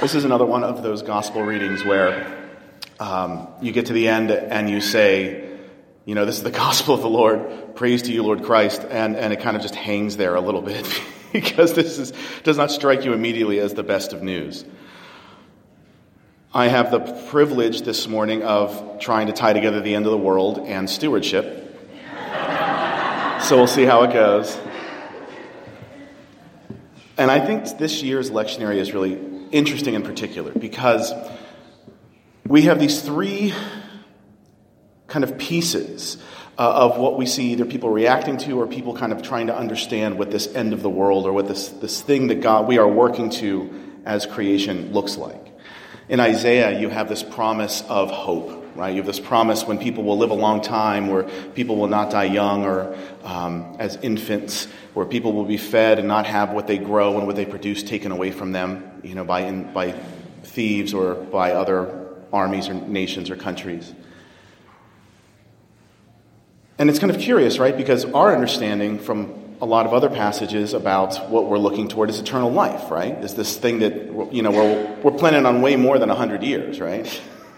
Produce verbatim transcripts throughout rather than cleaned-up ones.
This is another one of those gospel readings where um, you get to the end and you say, you know, this is the gospel of the Lord. Praise to you, Lord Christ. And, and it kind of just hangs there a little bit because this is, does not strike you immediately as the best of news. I have the privilege this morning of trying to tie together the end of the world and stewardship. So we'll see how it goes. And I think this year's lectionary is really interesting in particular because we have these three kind of pieces uh, of what we see either people reacting to or people kind of trying to understand what this end of the world or what this, this thing that God we are working to as creation looks like. In Isaiah, you have this promise of hope, right? You have this promise when people will live a long time, where people will not die young or um, as infants, where people will be fed and not have what they grow and what they produce taken away from them, you know, by in, by thieves or by other armies or nations or countries. And it's kind of curious, right? Because our understanding from a lot of other passages about what we're looking toward is eternal life, right? Is this thing that, you know, we're, we're planning on way more than one hundred years, right?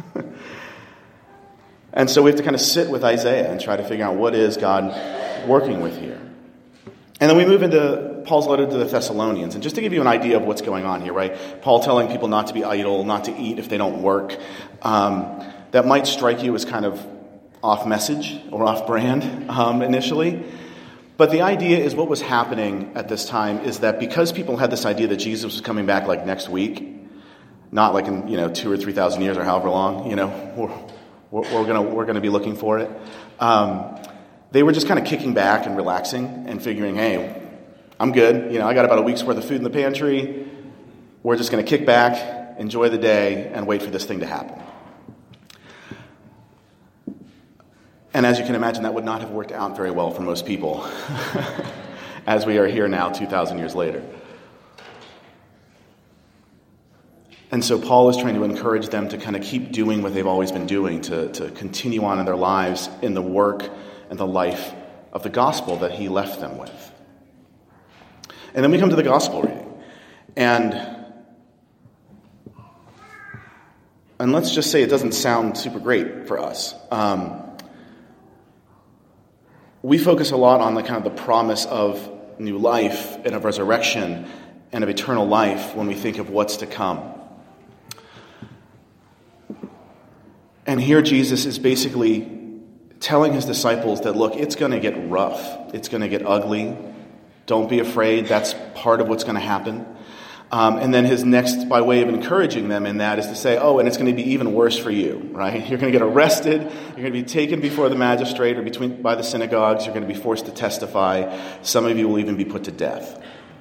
And so we have to kind of sit with Isaiah and try to figure out what is God working with here. And then we move into Paul's letter to the Thessalonians. And just to give you an idea of what's going on here, right? Paul telling people not to be idle, not to eat if they don't work. Um, that might strike you as kind of off message or off brand um, initially. But the idea is what was happening at this time is that because people had this idea that Jesus was coming back like next week, not like in, you know, two or three thousand years or however long, you know, we're, we're, we're gonna we're gonna be looking for it. Um, they were just kind of kicking back and relaxing and figuring, hey, I'm good. You know, I got about a week's worth of food in the pantry. We're just gonna kick back, enjoy the day, and wait for this thing to happen. And as you can imagine, that would not have worked out very well for most people as we are here now two thousand years later. And so Paul is trying to encourage them to kind of keep doing what they've always been doing, to, to continue on in their lives in the work and the life of the gospel that he left them with. And then we come to the gospel reading. And, and let's just say it doesn't sound super great for us. Um, We focus a lot on the kind of the promise of new life and of resurrection and of eternal life when we think of what's to come. And here Jesus is basically telling his disciples that, look, it's going to get rough. It's going to get ugly. Don't be afraid. That's part of what's going to happen. Um, and then his next, by way of encouraging them in that, is to say, oh, and it's going to be even worse for you, right? You're going to get arrested. You're going to be taken before the magistrate or between by the synagogues. You're going to be forced to testify. Some of you will even be put to death.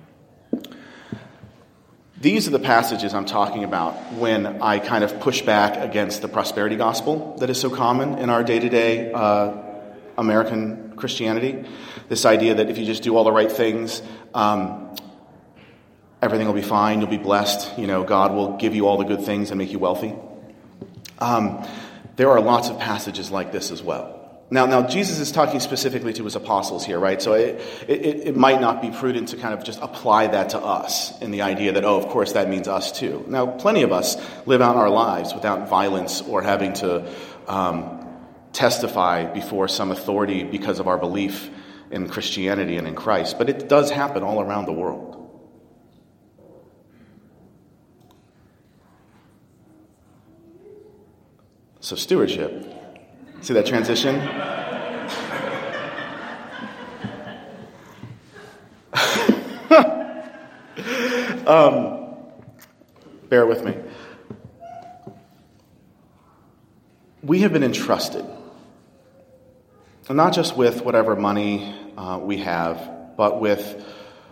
These are the passages I'm talking about when I kind of push back against the prosperity gospel that is so common in our day-to-day uh, American Christianity. This idea that if you just do all the right things, um, everything will be fine. You'll be blessed. You know, God will give you all the good things and make you wealthy. Um, there are lots of passages like this as well. Now, now Jesus is talking specifically to his apostles here, right? So it, it, it might not be prudent to kind of just apply that to us in the idea that, oh, of course, that means us too. Now, plenty of us live out our lives without violence or having to um, testify before some authority because of our belief in Christianity and in Christ. But it does happen all around the world. So stewardship. See that transition? um, bear with me. We have been entrusted, and not just with whatever money uh, we have, but with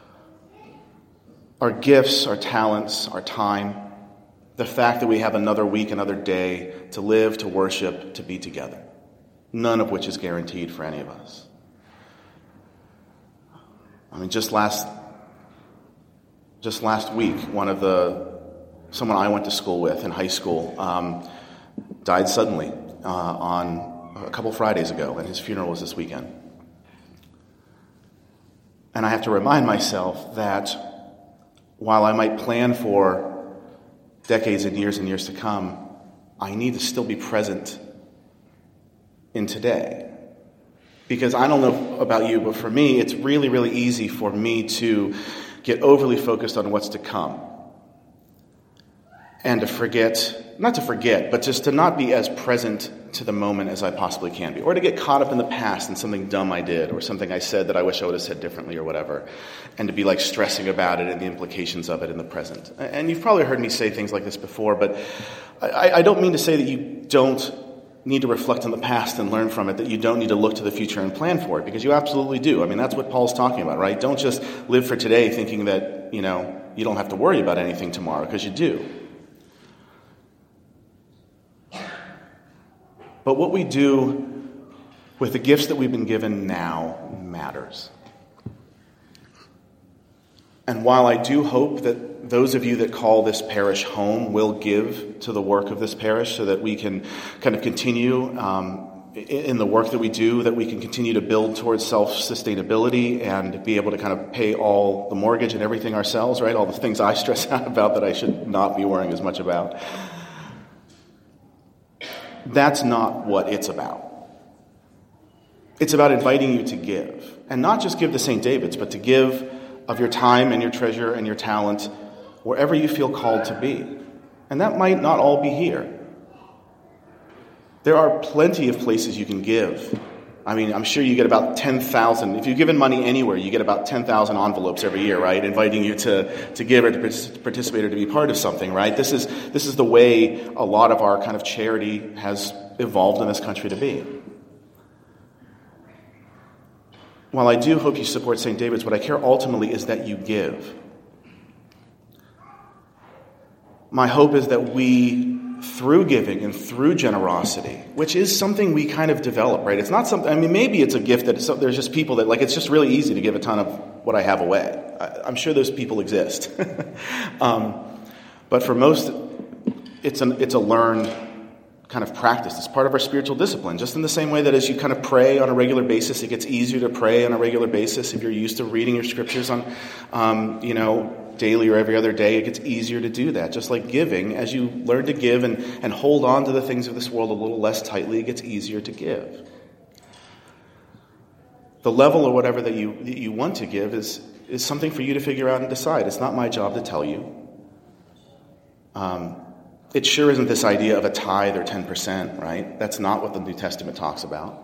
our gifts, our talents, our time, the fact that we have another week, another day to live, to worship, to be together. None of which is guaranteed for any of us. I mean, just last, just last week, one of the, someone I went to school with in high school um, died suddenly uh, on a couple Fridays ago, and his funeral was this weekend. And I have to remind myself that while I might plan for decades and years and years to come, I need to still be present in today. Because I don't know about you, but for me, it's really, really easy for me to get overly focused on what's to come. And to forget, not to forget, but just to not be as present to the moment as I possibly can be. Or to get caught up in the past and something dumb I did, or something I said that I wish I would have said differently or whatever. And to be like stressing about it and the implications of it in the present. And you've probably heard me say things like this before, but I, I don't mean to say that you don't need to reflect on the past and learn from it, that you don't need to look to the future and plan for it, because you absolutely do. I mean, that's what Paul's talking about, right? Don't just live for today thinking that, you know, you don't have to worry about anything tomorrow, because you do. But what we do with the gifts that we've been given now matters. And while I do hope that those of you that call this parish home will give to the work of this parish so that we can kind of continue um, in the work that we do, that we can continue to build towards self-sustainability and be able to kind of pay all the mortgage and everything ourselves, right? All the things I stress out about that I should not be worrying as much about. That's not what it's about. It's about inviting you to give. And not just give to Saint David's, but to give of your time and your treasure and your talent wherever you feel called to be. And that might not all be here. There are plenty of places you can give. I mean, I'm sure you get about ten thousand. If you've given money anywhere, you get about ten thousand envelopes every year, right? Inviting you to, to give or to participate or to be part of something, right? This is, this is the way a lot of our kind of charity has evolved in this country to be. While I do hope you support Saint David's, what I care ultimately is that you give. My hope is that we, through giving and through generosity, which is something we kind of develop, right? It's not something, I mean, maybe it's a gift that it's, there's just people that, like, it's just really easy to give a ton of what I have away. I, I'm sure those people exist. um, but for most, it's, an, it's a learned kind of practice. It's part of our spiritual discipline, just in the same way that as you kind of pray on a regular basis, it gets easier to pray on a regular basis. If you're used to reading your scriptures on, um, you know, daily or every other day, it gets easier to do that. Just like giving, as you learn to give and, and hold on to the things of this world a little less tightly, it gets easier to give. The level or whatever that you that you want to give is, is something for you to figure out and decide. It's not my job to tell you. Um, it sure isn't this idea of a tithe or ten percent, right? That's not what the New Testament talks about.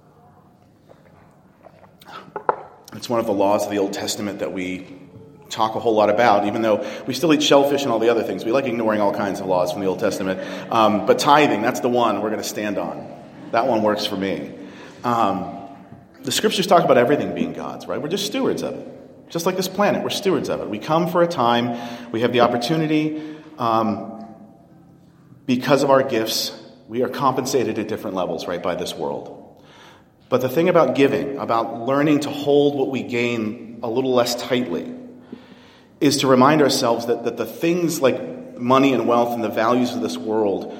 It's one of the laws of the Old Testament that we talk a whole lot about, even though we still eat shellfish and all the other things. We like ignoring all kinds of laws from the Old Testament. Um, but tithing, that's the one we're going to stand on. That one works for me. Um, the scriptures talk about everything being God's, right? We're just stewards of it. Just like this planet, we're stewards of it. We come for a time. We have the opportunity. Um, because of our gifts, we are compensated at different levels, right, by this world. But the thing about giving, about learning to hold what we gain a little less tightly, is to remind ourselves that, that the things like money and wealth and the values of this world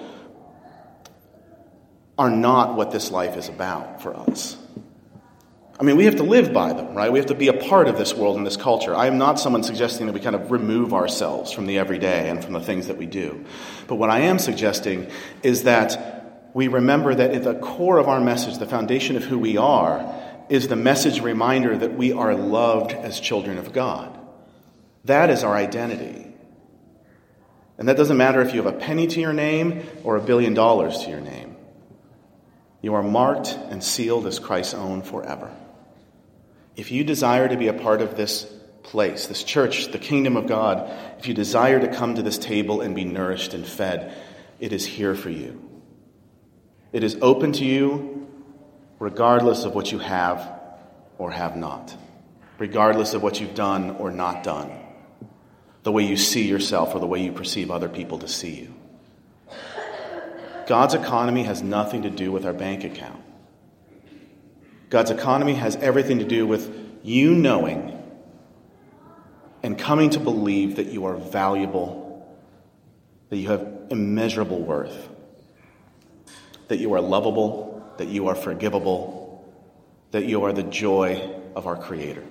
are not what this life is about for us. I mean, we have to live by them, right? We have to be a part of this world and this culture. I am not someone suggesting that we kind of remove ourselves from the everyday and from the things that we do. But what I am suggesting is that we remember that at the core of our message, the foundation of who we are, is the message reminder that we are loved as children of God. That is our identity. And that doesn't matter if you have a penny to your name or a billion dollars to your name. You are marked and sealed as Christ's own forever. If you desire to be a part of this place, this church, the kingdom of God, if you desire to come to this table and be nourished and fed, it is here for you. It is open to you regardless of what you have or have not, regardless of what you've done or not done, the way you see yourself or the way you perceive other people to see you. God's economy has nothing to do with our bank account. God's economy has everything to do with you knowing and coming to believe that you are valuable, that you have immeasurable worth, that you are lovable, that you are forgivable, that you are the joy of our Creator.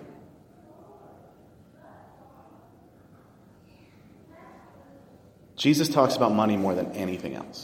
Jesus talks about money more than anything else.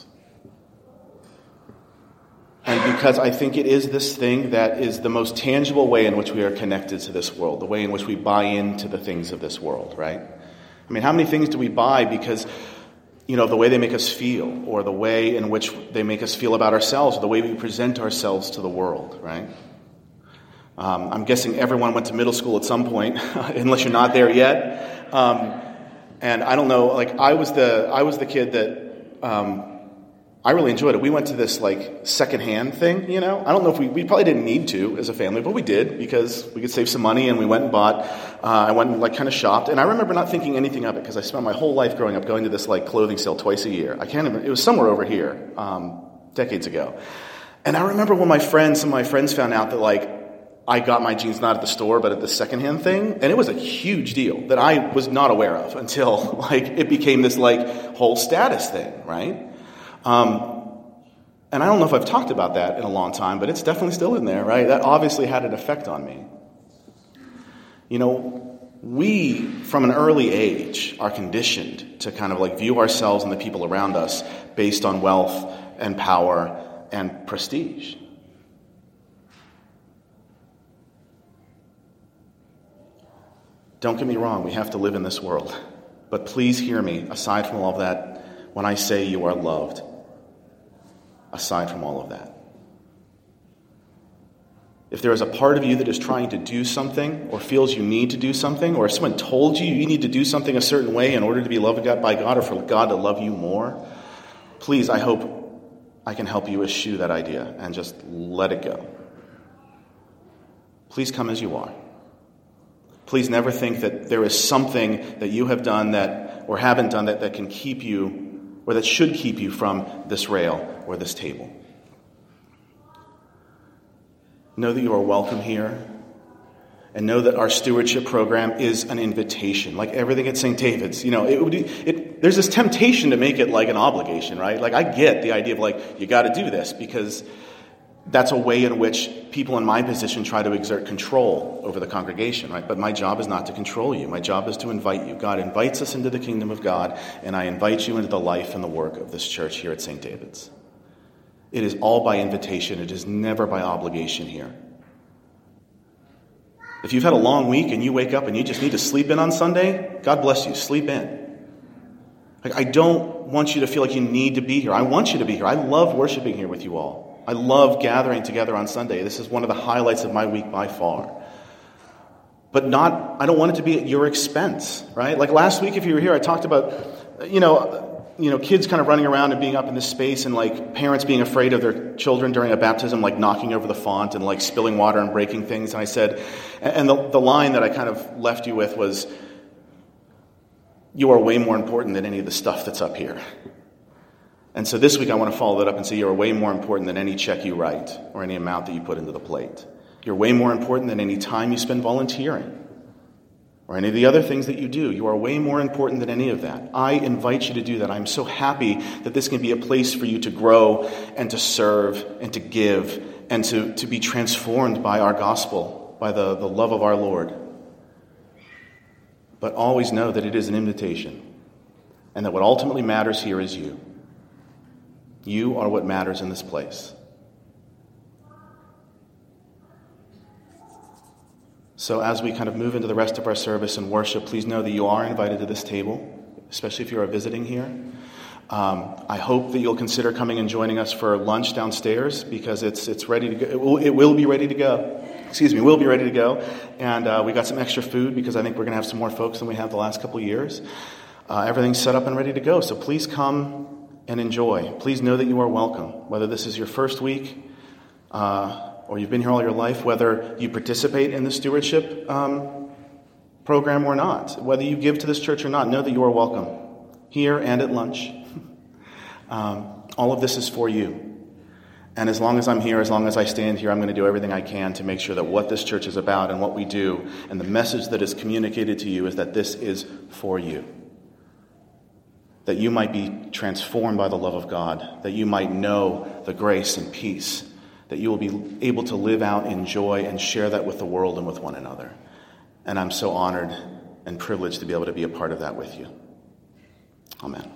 And because I think it is this thing that is the most tangible way in which we are connected to this world, the way in which we buy into the things of this world, right? I mean, how many things do we buy because, you know, the way they make us feel, or the way in which they make us feel about ourselves, or the way we present ourselves to the world, right? Um, I'm guessing everyone went to middle school at some point, unless you're not there yet. Um, and I don't know, like I was the I was the kid that um, I really enjoyed it. We went to this like secondhand thing, you know. I don't know if we we probably didn't need to as a family, but we did because we could save some money, and we went and bought. Uh, I went and like kind of shopped, and I remember not thinking anything of it because I spent my whole life growing up going to this like clothing sale twice a year. I can't even. It was somewhere over here, um, decades ago. And I remember when my friends, some of my friends found out that like I got my jeans not at the store but at the secondhand thing, and it was a huge deal that I was not aware of until like it became this like whole status thing, right? Um, and I don't know if I've talked about that in a long time, but it's definitely still in there, right? That obviously had an effect on me. You know, we, from an early age, are conditioned to kind of like view ourselves and the people around us based on wealth and power and prestige. Don't get me wrong, we have to live in this world. But please hear me, aside from all of that, when I say you are loved. Aside from all of that. If there is a part of you that is trying to do something, or feels you need to do something, or if someone told you you need to do something a certain way in order to be loved by God, or for God to love you more, please, I hope I can help you eschew that idea and just let it go. Please come as you are. Please never think that there is something that you have done that, or haven't done that, that can keep you, or that should keep you from this rail or this table. Know that you are welcome here, and know that our stewardship program is an invitation, like everything at Saint David's. You know, it would be, it, there's this temptation to make it like an obligation, right? Like I get the idea of like, you got to do this because that's a way in which people in my position try to exert control over the congregation, right? But my job is not to control you. My job is to invite you. God invites us into the kingdom of God, and I invite you into the life and the work of this church here at Saint David's. It is all by invitation. It is never by obligation here. If you've had a long week and you wake up and you just need to sleep in on Sunday, God bless you. Sleep in. Like, I don't want you to feel like you need to be here. I want you to be here. I love worshiping here with you all. I love gathering together on Sunday. This is one of the highlights of my week by far. But not, I don't want it to be at your expense, right? Like last week, if you were here, I talked about, you know, you know, kids kind of running around and being up in this space, and like parents being afraid of their children during a baptism, like knocking over the font and like spilling water and breaking things. And I said, and the, the line that I kind of left you with was, you are way more important than any of the stuff that's up here. And so this week I want to follow that up and say you are way more important than any check you write or any amount that you put into the plate. You're way more important than any time you spend volunteering or any of the other things that you do. You are way more important than any of that. I invite you to do that. I'm so happy that this can be a place for you to grow and to serve and to give and to, to be transformed by our gospel, by the, the love of our Lord. But always know that it is an invitation, and that what ultimately matters here is you. You are what matters in this place. So as we kind of move into the rest of our service and worship, please know that you are invited to this table, especially if you are visiting here. Um, I hope that you'll consider coming and joining us for lunch downstairs, because it's it's ready to go. It will, it will be ready to go. Excuse me, we'll be ready to go. And uh, we got some extra food because I think we're going to have some more folks than we have the last couple of years. Uh, everything's set up and ready to go. So please come and enjoy. Please know that you are welcome, whether this is your first week uh, or you've been here all your life, whether you participate in the stewardship um, program or not, whether you give to this church or not, know that you are welcome here and at lunch. um, all of this is for you. And as long as I'm here, as long as I stand here, I'm going to do everything I can to make sure that what this church is about and what we do and the message that is communicated to you is that this is for you. That you might be transformed by the love of God, that you might know the grace and peace, that you will be able to live out in joy and share that with the world and with one another. And I'm so honored and privileged to be able to be a part of that with you. Amen.